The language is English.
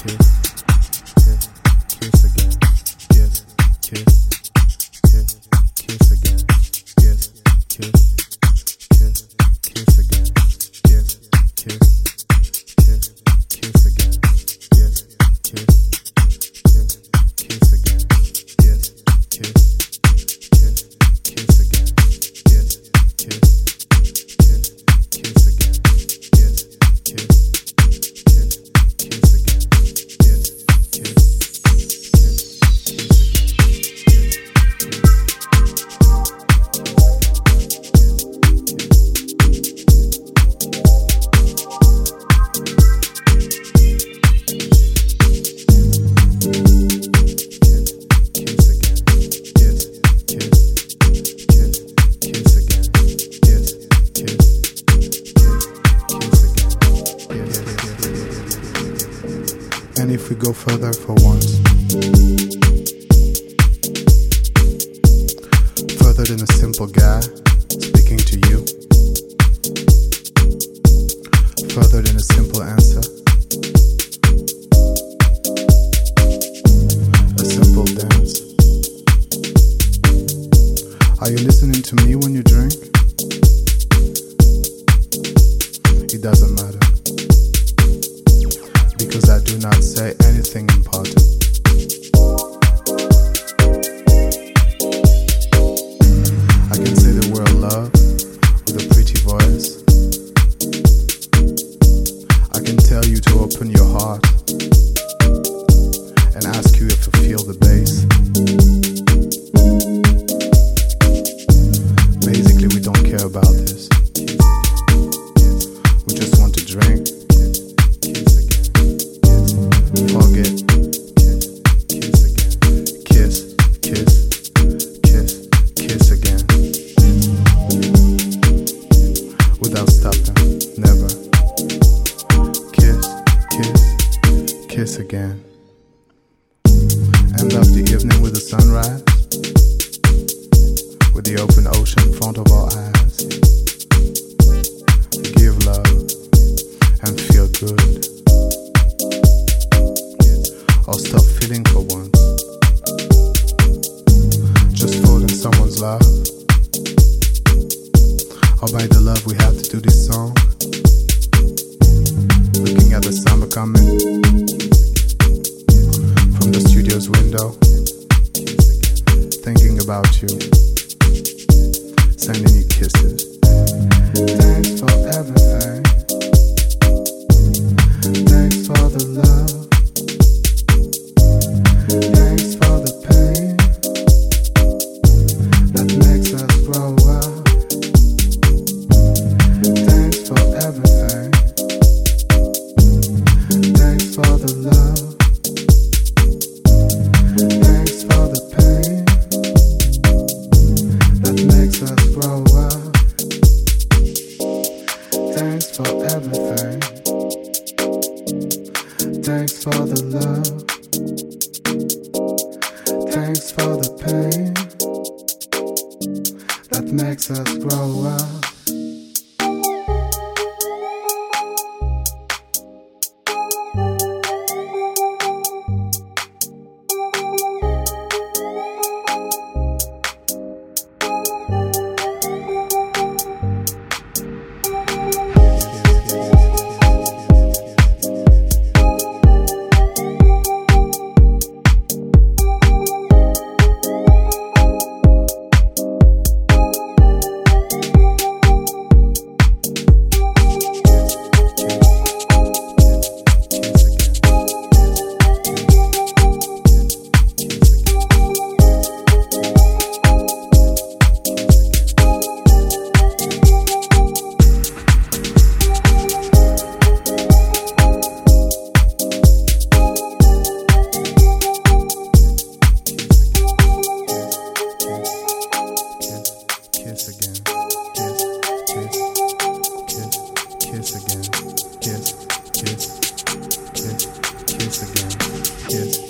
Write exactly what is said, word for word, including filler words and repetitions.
Go further for once, further than a simple guy speaking to you, further than a simple answer, a simple dance. Are you listening to me when you drink? It doesn't matter, because I do not say anything important. I can say the word love with a pretty voice. I can tell you to open your heart and ask you if you feel the bass. Basically, we don't care about this. We just want to drink. Forget, kiss again, kiss, kiss, kiss, kiss again, without stopping, never, kiss, kiss, kiss again. End up the evening with the sunrise, with the open ocean in front of our eyes. Give love and feel good. Or stop feeling for once. Just fall in someone's love, or by the love we have to do this song. Looking at the summer coming from the studio's window, thinking about you, sending you kisses. Thanks for everything. Thanks for the love. Thanks for the pain that makes us grow up. Thanks for everything. Thanks for the love. Thanks for the pain that makes us grow up. Thanks for everything. Thanks for the love. Thanks for the pain that makes us grow up. Kiss again, kiss, kiss, kiss, kiss again, kiss.